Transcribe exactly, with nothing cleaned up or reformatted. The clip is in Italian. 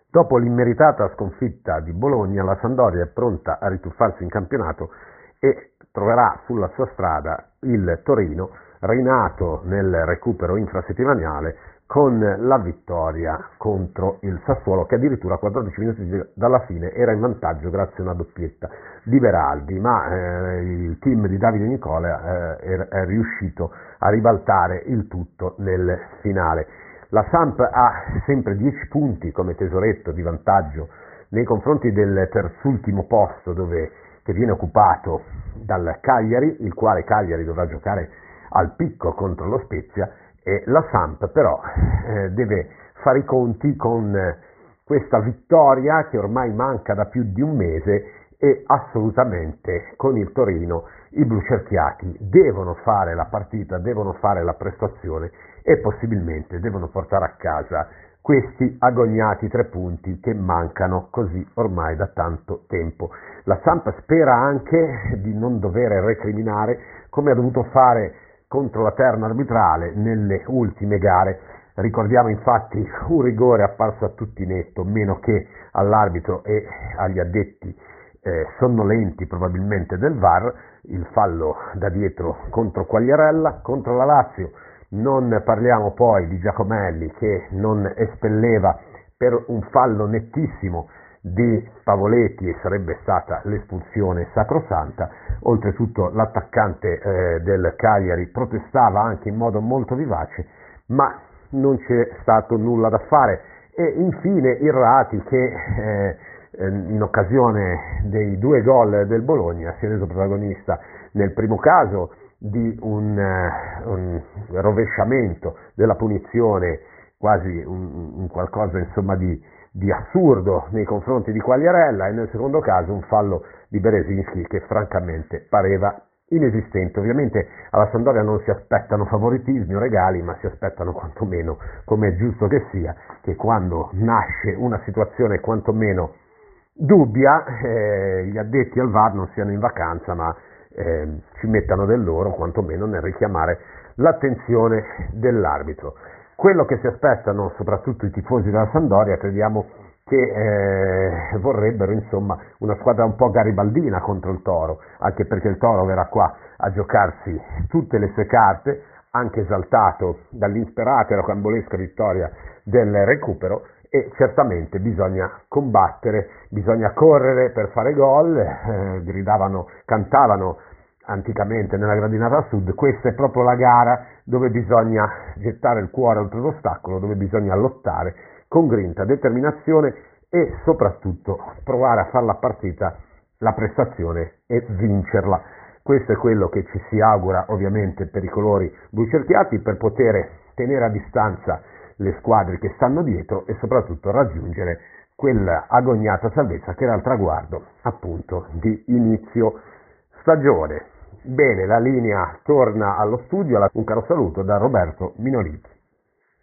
Dopo l'immeritata sconfitta di Bologna, la Sampdoria è pronta a rituffarsi in campionato e troverà sulla sua strada il Torino, rinato nel recupero infrasettimanale con la vittoria contro il Sassuolo, che addirittura a quattordici minuti dalla fine era in vantaggio grazie a una doppietta di Beraldi, ma eh, il team di Davide Nicola eh, è, è riuscito a ribaltare il tutto nel finale. La Samp ha sempre dieci punti come tesoretto di vantaggio nei confronti del terzultimo posto, dove, che viene occupato dal Cagliari, il quale Cagliari dovrà giocare al picco contro lo Spezia, e la Samp però eh, deve fare i conti con questa vittoria che ormai manca da più di un mese, e assolutamente con il Torino i blucerchiati devono fare la partita, devono fare la prestazione e possibilmente devono portare a casa questi agognati tre punti che mancano così ormai da tanto tempo. La Samp spera anche di non dover recriminare, come ha dovuto fare contro la terna arbitrale nelle ultime gare. Ricordiamo infatti un rigore apparso a tutti netto, meno che all'arbitro e agli addetti eh, sonnolenti probabilmente del V A R, il fallo da dietro contro Quagliarella. Contro la Lazio non parliamo poi di Giacomelli, che non espelleva per un fallo nettissimo di Pavoletti e sarebbe stata l'espulsione sacrosanta. Oltretutto l'attaccante eh, del Cagliari protestava anche in modo molto vivace, ma non c'è stato nulla da fare. E infine Irrati, che eh, in occasione dei due gol del Bologna si è reso protagonista nel primo caso di un, uh, un rovesciamento della punizione, quasi un, un qualcosa insomma di, di assurdo nei confronti di Quagliarella, e nel secondo caso un fallo di Berezinski che francamente pareva inesistente. Ovviamente alla Sampdoria non si aspettano favoritismi o regali, ma si aspettano quantomeno, come è giusto che sia, che quando nasce una situazione quantomeno dubbia, eh, gli addetti al V A R non siano in vacanza, ma eh, ci mettano del loro, quantomeno nel richiamare l'attenzione dell'arbitro. Quello che si aspettano soprattutto i tifosi della Sampdoria, crediamo che eh, vorrebbero insomma una squadra un po' garibaldina contro il Toro, anche perché il Toro verrà qua a giocarsi tutte le sue carte, anche esaltato dall'insperata e rocambolesca vittoria del recupero. E certamente bisogna combattere, bisogna correre per fare gol, eh, gridavano, cantavano anticamente nella gradinata sud. Questa è proprio la gara dove bisogna gettare il cuore oltre l'ostacolo, dove bisogna lottare con grinta, determinazione e soprattutto provare a fare la partita, la prestazione e vincerla. Questo è quello che ci si augura ovviamente per i colori blucerchiati, per poter tenere a distanza le squadre che stanno dietro e soprattutto raggiungere quella agognata salvezza che era il traguardo appunto di inizio stagione. Bene, la linea torna allo studio, un caro saluto da Roberto Minoliti.